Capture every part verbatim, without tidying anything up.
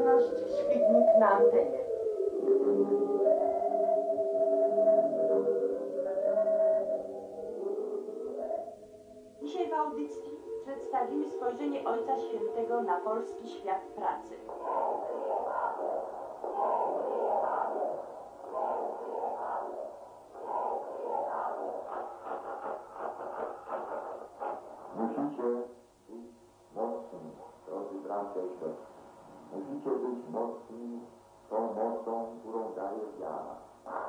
Wolność, Świdnik na antenie. Dzisiaj w audycji przedstawimy spojrzenie Ojca Świętego na polski świat pracy. Musicie być mocni, drodzy bracia i siostry. Musicie być mocni tą mocą, którą daje wiara.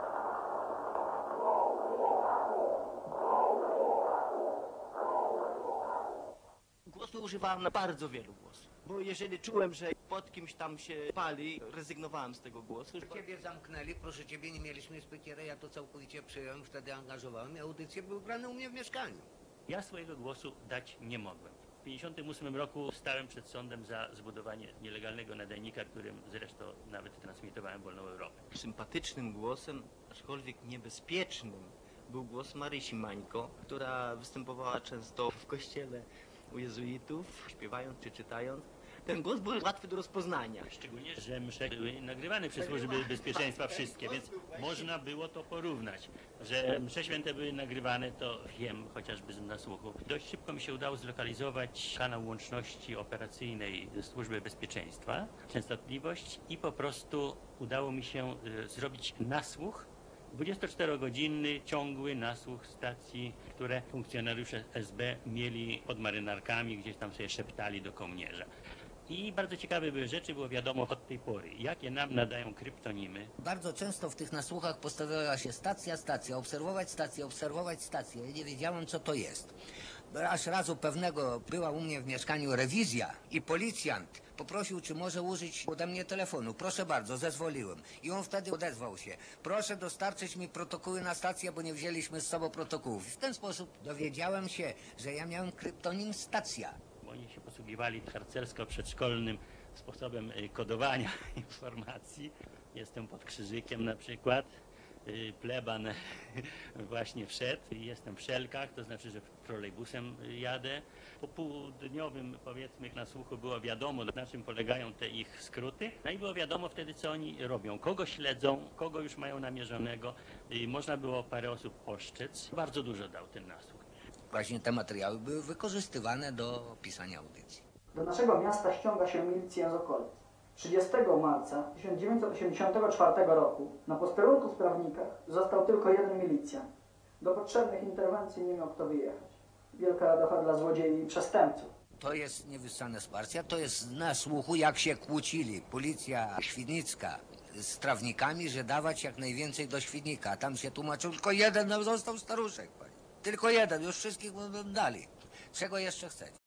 Głosu używałem na bardzo wielu głosów, bo jeżeli czułem, że pod kimś tam się pali, rezygnowałem z tego głosu. Ciebie zamknęli, proszę ciebie, nie mieliśmy spykiera, ja to całkowicie przyjąłem, wtedy angażowałem i audycje były grane u mnie w mieszkaniu. Ja swojego głosu dać nie mogłem. W pięćdziesiątym ósmym roku stałem przed sądem za zbudowanie nielegalnego nadajnika, którym zresztą nawet transmitowałem Wolną Europę. Sympatycznym głosem, aczkolwiek niebezpiecznym, był głos Marysi Mańko, która występowała często w kościele u jezuitów, śpiewając czy czytając. Ten głos był łatwy do rozpoznania. Szczególnie, że msze były nagrywane przez służby bezpieczeństwa wszystkie, więc można było to porównać. Że msze święte były nagrywane, to wiem, chociażby z nasłuchu. Dość szybko mi się udało zlokalizować kanał łączności operacyjnej służby bezpieczeństwa, częstotliwość i po prostu udało mi się y, zrobić nasłuch, dwudziestoczterogodzinny, ciągły nasłuch stacji, które funkcjonariusze S B mieli pod marynarkami, gdzieś tam sobie szeptali do kołnierza. I bardzo ciekawe były rzeczy, było wiadomo od tej pory, jakie nam nadają kryptonimy. Bardzo często w tych nasłuchach postawiała się stacja, stacja, obserwować stację, obserwować stację. Ja nie wiedziałem, co to jest. Aż razu pewnego była u mnie w mieszkaniu rewizja i policjant poprosił, czy może użyć ode mnie telefonu. Proszę bardzo, zezwoliłem. I on wtedy odezwał się. Proszę dostarczyć mi protokoły na stację, bo nie wzięliśmy z sobą protokołów. I w ten sposób dowiedziałem się, że ja miałem kryptonim stacja. Oni się posługiwali harcersko-przedszkolnym sposobem kodowania informacji. Jestem pod Krzyżykiem na przykład. Pleban właśnie wszedł. Jestem w Szelkach, to znaczy, że trolejbusem jadę. Po półdniowym, powiedzmy, nasłuchu było wiadomo, na czym polegają te ich skróty. No i było wiadomo wtedy, co oni robią, kogo śledzą, kogo już mają namierzonego. Można było parę osób oszczec. Bardzo dużo dał ten nasłuch. Właśnie te materiały były wykorzystywane do pisania audycji. Do naszego miasta ściąga się milicję z okolic. trzydziestego marca tysiąc dziewięćset osiemdziesiątego czwartego roku na posterunku w Prawnikach został tylko jeden milicjant. Do potrzebnych interwencji nie miał kto wyjechać. Wielka radocha dla złodziei i przestępców. To jest niewyssane z partia, to jest na słuchu, jak się kłócili policja świdnicka z trawnikami, że dawać jak najwięcej do Świdnika. Tam się tłumaczył, tylko jeden nam został staruszek. Pani. Tylko jeden, już wszystkich dali. Czego jeszcze chcecie?